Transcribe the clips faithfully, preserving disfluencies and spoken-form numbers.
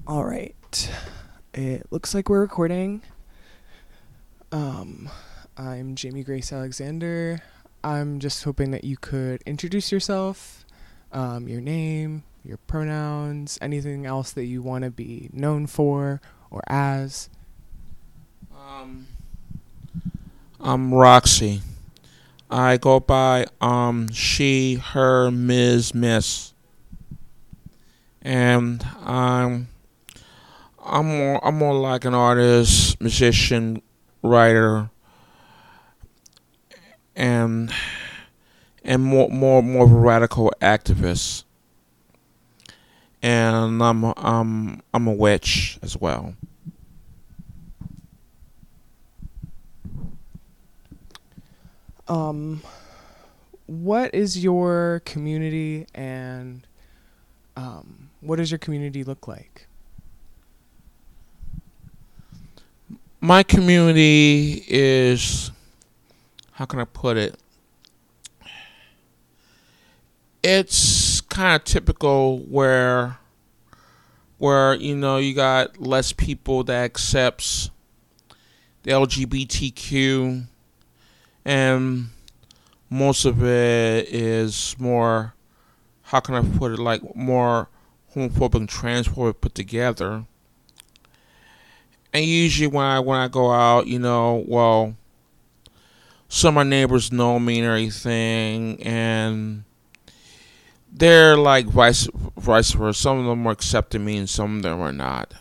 All right. It looks like we're recording. Um, I'm Jamie Grace Alexander. I'm just hoping that you could introduce yourself, um, your name, your pronouns, anything else that you want to be known for or as. Um, I'm Roxy. I go by um she, her, Miz Miss, and I'm I'm more I'm more like an artist, musician, writer, and and more more more of a radical activist. And I'm I'm I'm a witch as well. Um, what is your community and um, what does your community look like? My community is, how can I put it? It's kind of typical where where you know you got less people that accepts the L G B T Q, and most of it is more, how can I put it, like more homophobic and transphobic put together. And usually when I when I go out, you know, well, some of my neighbors know me and everything, and they're like vice vice versa. Some of them are accepting me, and some of them are not.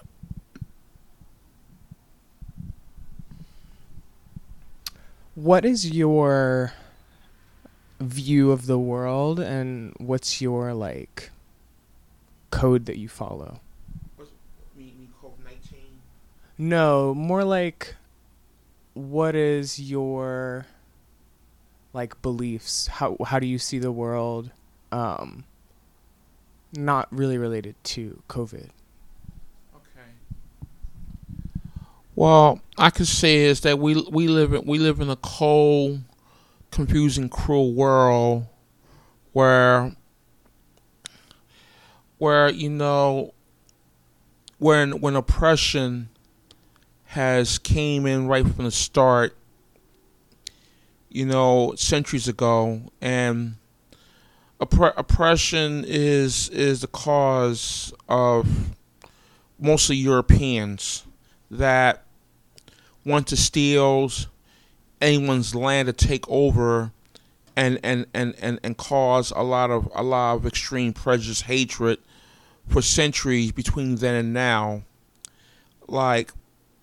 What is your view of the world and what's your like code that you follow? What's me, me COVID nineteen? No, more like what is your like beliefs? How how do you see the world? Um not really related to COVID. Okay. Well, I could say is that we we live in we live in a cold, confusing, cruel world where where you know when when oppression has came in right from the start, you know, centuries ago, and oppre- oppression is is the cause of mostly Europeans that want to steal anyone's land to take over, and, and, and, and, and cause a lot of a lot of extreme prejudice, hatred for centuries between then and now. Like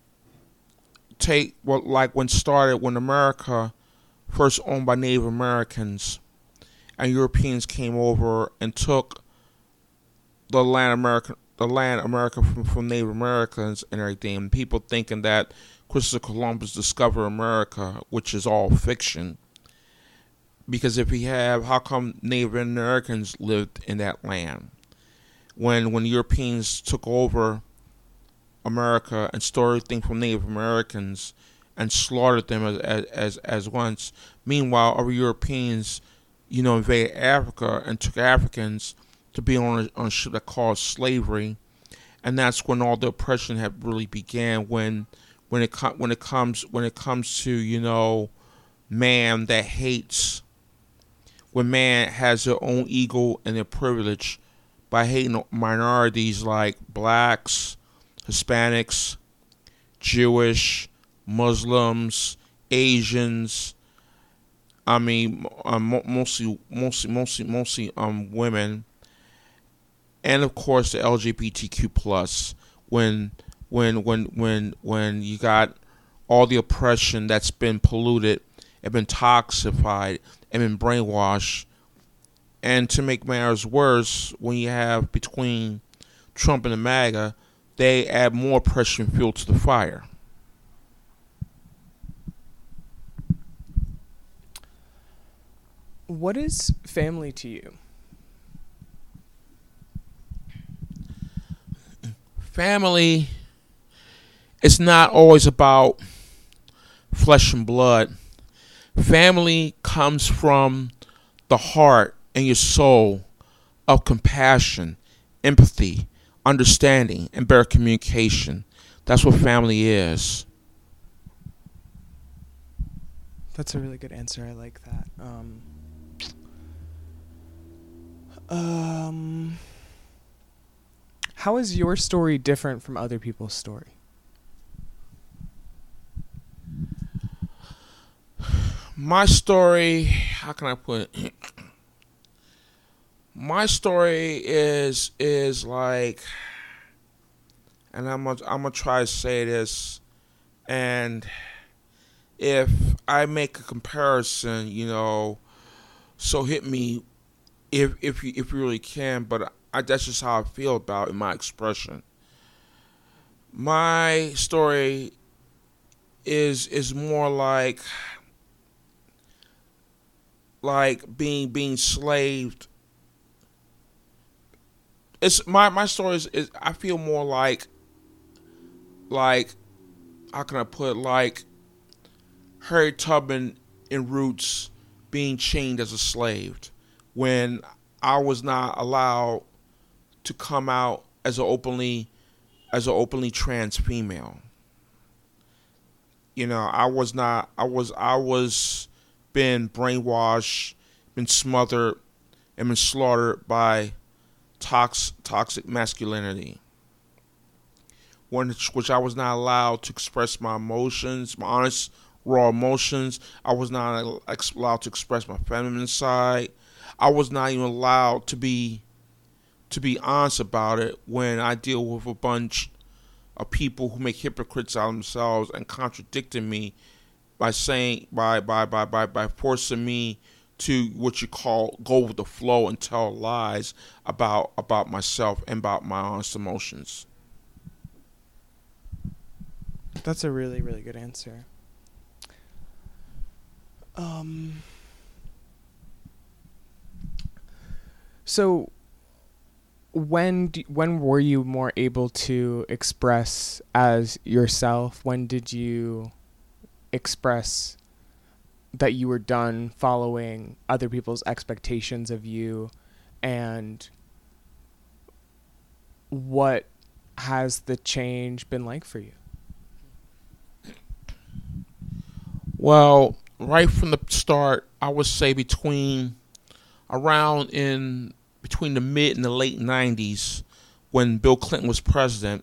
take well, like when started when America first owned by Native Americans, and Europeans came over and took the land America the land America from, from Native Americans and everything. And people thinking that Christopher Columbus discovered America, which is all fiction. Because if we have, how come Native Americans lived in that land? When when Europeans took over America and stole everything from Native Americans and slaughtered them as as as, as once. Meanwhile, other Europeans, you know, invaded Africa and took Africans to be on a, on a ship that caused slavery, and that's when all the oppression had really began. When when it when it comes when it comes to, you know, man that hates, when man has their own ego and their privilege by hating minorities like blacks, Hispanics, Jewish, Muslims, Asians. I mean, um, mostly, mostly, mostly, mostly, um, women, and of course the L G B T Q plus. When, when, when, when, when you got all the oppression that's been polluted, and been toxified, and been brainwashed, and to make matters worse, when you have between Trump and the MAGA, they add more pressure and fuel to the fire. What is family to you? Family is not always about flesh and blood. Family comes from the heart and your soul of compassion, empathy, understanding and better communication. That's what family is. That's a really good answer. I like that. Um, um, how is your story different from other people's story? My story, how can I put it? My story is is like, and I'm gonna I'm gonna try to say this, and if I make a comparison, you know, so hit me if if you if you really can, but I, that's just how I feel about it in my expression. My story is is more like like being being slaved. It's my my story is, is I feel more like like how can I put it, like Harriet Tubman in Roots being chained as a slave when I was not allowed to come out as an openly as an openly trans female. You know, I was not I was I was been brainwashed, been smothered, and been slaughtered by tox, toxic masculinity, one which I was not allowed to express my emotions, my honest, raw emotions. I was not allowed to express my feminine side. I was not even allowed to be to be honest about it when I deal with a bunch of people who make hypocrites out of themselves and contradicting me by saying by by by by, by forcing me to what you call go with the flow and tell lies about about myself and about my honest emotions. That's a really, really good answer. Um, so when do, when were you more able to express as yourself? When did you express that you were done following other people's expectations of you, and what has the change been like for you? Well, right from the start, I would say between around in between the mid and the late nineties, when Bill Clinton was president,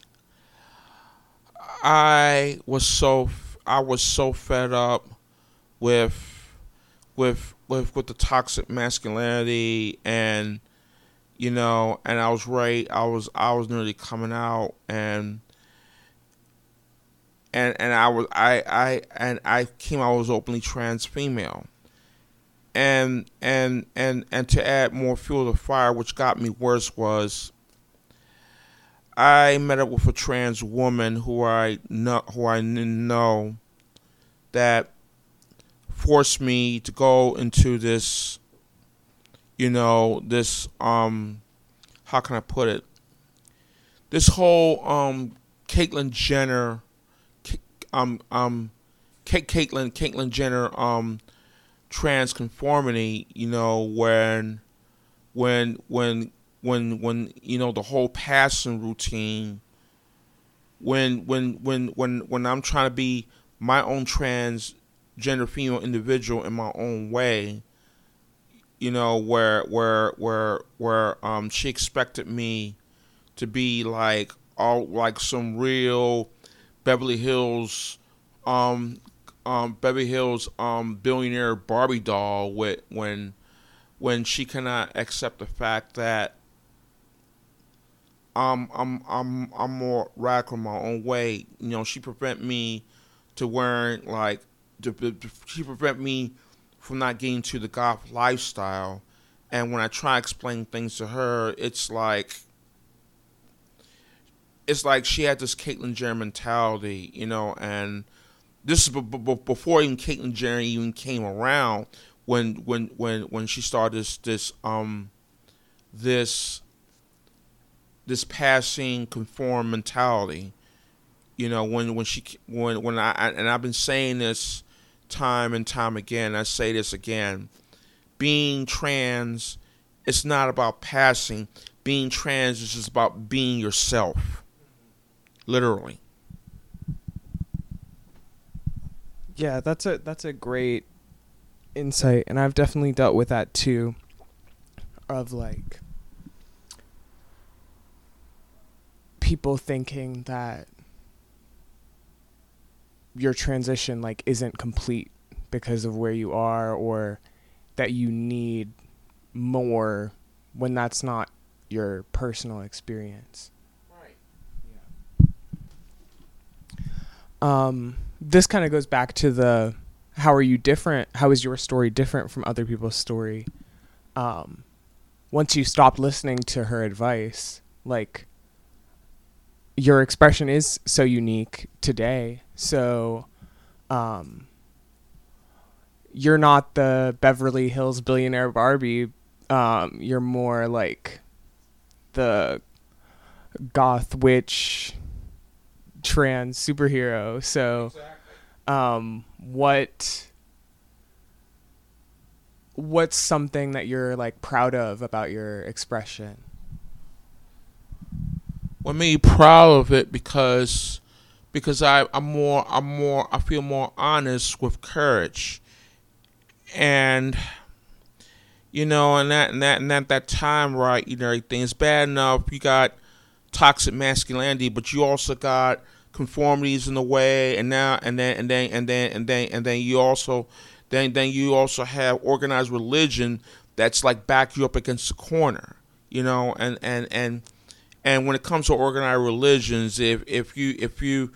I was so I was so fed up with with with with the toxic masculinity, and you know, and I was right. I was I was nearly coming out, and and and I was I I and I came out as openly trans female, and and and and to add more fuel to the fire, which got me worse, was I met up with a trans woman who I know who I didn't know that forced me to go into this, you know, this um, how can I put it? This whole um, Caitlyn Jenner, um, um, Caitlyn Caitlyn Jenner um, trans conformity. You know, when, when, when, when, when you know the whole passing routine. When, when, when, when, when I'm trying to be my own trans gender female individual in my own way, you know, where where where where um she expected me to be like all like some real Beverly Hills um um Beverly Hills um billionaire Barbie doll with when when she cannot accept the fact that um I'm I'm I'm more radical in my own way. You know, she prevent me to wearing like to, to, she prevent me from not getting to the goth lifestyle. And when I try to explain things to her, it's like it's like she had this Caitlyn Jenner mentality, you know. And this is b- b- before even Caitlyn Jenner even came around. When when when when she started this this um this this passing conform mentality, you know. When when she when when I and I've been saying this time and time again. I say this again. Being trans, it's not about passing. being trans is just about being yourself, literally. Yeah, that's a that's a great insight, and I've definitely dealt with that too. Of like people thinking that your transition like isn't complete because of where you are, or that you need more when that's not your personal experience. Right. Yeah. Um, this kind of goes back to the how are you different? How is your story different from other people's story? Um, once you stop listening to her advice, like your expression is so unique today. So, um, you're not the Beverly Hills billionaire Barbie. Um, you're more like the goth witch trans superhero. So, Exactly. um, what what's something that you're like proud of about your expression? Well, me proud of it because because I I'm more I'm more I feel more honest with courage, and you know, and that and that and that that time, right? You know, everything is bad enough. You got toxic masculinity, but you also got conformities in the way, and now and then and then and then and then and then you also then then you also have organized religion that's like back you up against the corner, you know, and and and and when it comes to organized religions, if if you if you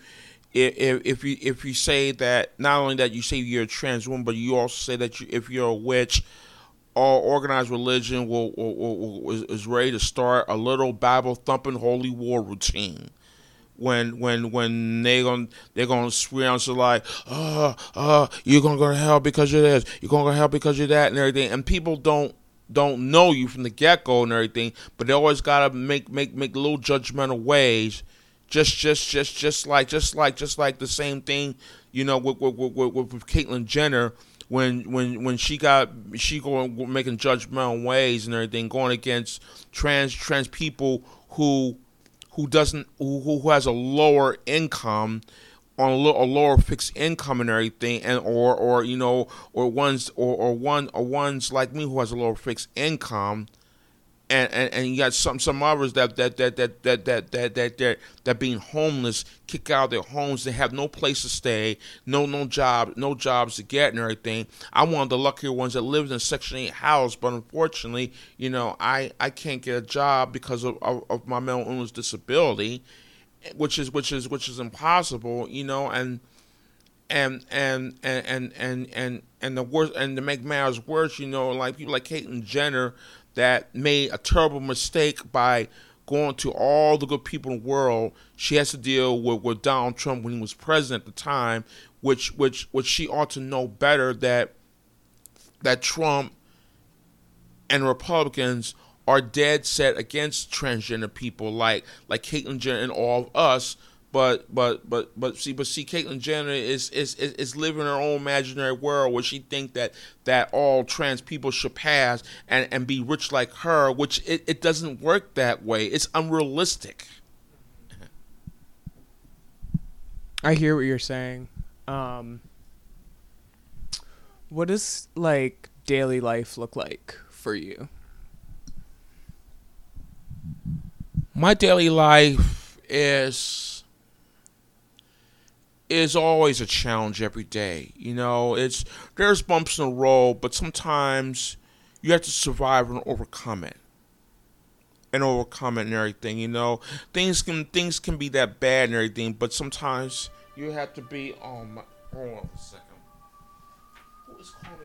if if you if you say that, not only that you say you're a trans woman, but you also say that you, if you're a witch, all organized religion will, will, will, will is ready to start a little Bible thumping holy war routine. When when when they gon' they're gonna swear on, so like, uh uh you're gonna go to hell because of this, you're gonna go to hell because of that and everything, and people don't don't know you from the get go and everything, but they always gotta make make make little judgmental ways, just just just just like just like just like the same thing, you know, with with with, with, with Caitlyn Jenner. When when when she got she going making judgmental ways and everything, going against trans trans people who who doesn't who, who has a lower income, on a, lo- a lower fixed income and everything, and or or you know, or ones or, or one or ones like me who has a lower fixed income, and, and, and you got some some others that that that that that that that that that, that being homeless, kick out of their homes, they have no place to stay, no no job, no jobs to get and everything. I'm one of the luckier ones that lives in a Section eight house, but unfortunately, you know, I, I can't get a job because of, of, of my mental illness disability, which is which is which is impossible, you know, and and and and and and and, and the worst, and to make matters worse, you know, like people like Caitlyn Jenner that made a terrible mistake by going to all the good people in the world. She has to deal with, with Donald Trump when he was president at the time, which which which she ought to know better, that that Trump and Republicans are dead set against transgender people like like Caitlyn Jenner and all of us. But but but but see but see Caitlyn Jenner is is, is is living in her own imaginary world where she think that that all trans people should pass and, and be rich like her, which it, it doesn't work that way. It's unrealistic. I hear what you're saying. Um, what does like daily life look like for you? My daily life is is always a challenge every day. You know, it's there's bumps in the road, but sometimes you have to survive and overcome it. And overcome it and everything, you know. Things can things can be that bad and everything, but sometimes you have to be. Oh my! Hold on a second. Who is calling